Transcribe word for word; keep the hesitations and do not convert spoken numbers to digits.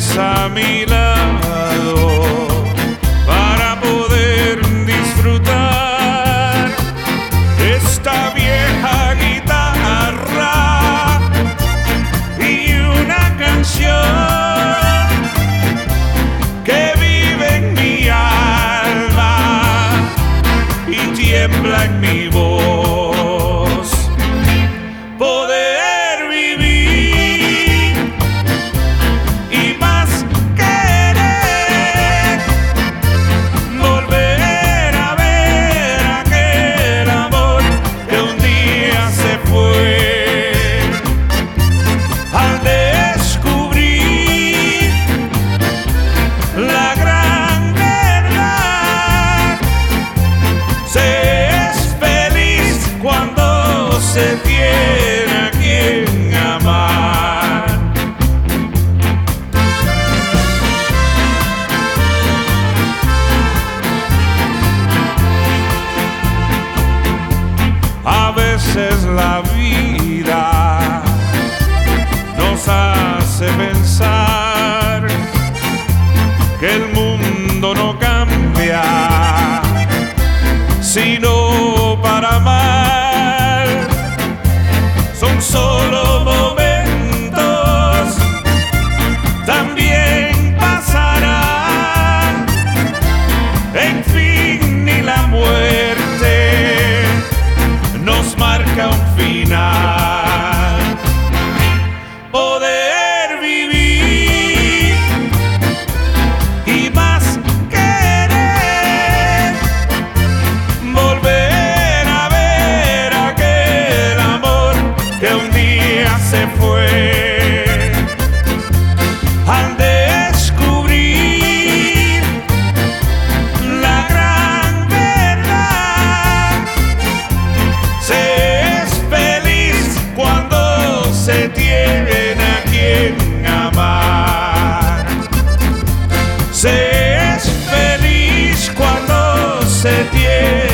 tienes a mi lado para poder disfrutar esta vieja guitarra y una canción que vive en mi alma y tiembla en mi voz. Poder vivir y más querer, volver a ver aquel amor que un día se fue. Al descubrir la gran verdad, se es feliz cuando se tiene a quien amar. A veces la vida nos hace pensar que el mundo no cambia, sino para mal. Son solo momentos, también pasarán. En fin, ni la muerte nos marca un final. Poder vivir y más querer, volver a ver aquel amor que un día se fue. Al descubrir la gran verdad, se es feliz cuando se tiene a quien amar. Se es feliz cuando se tiene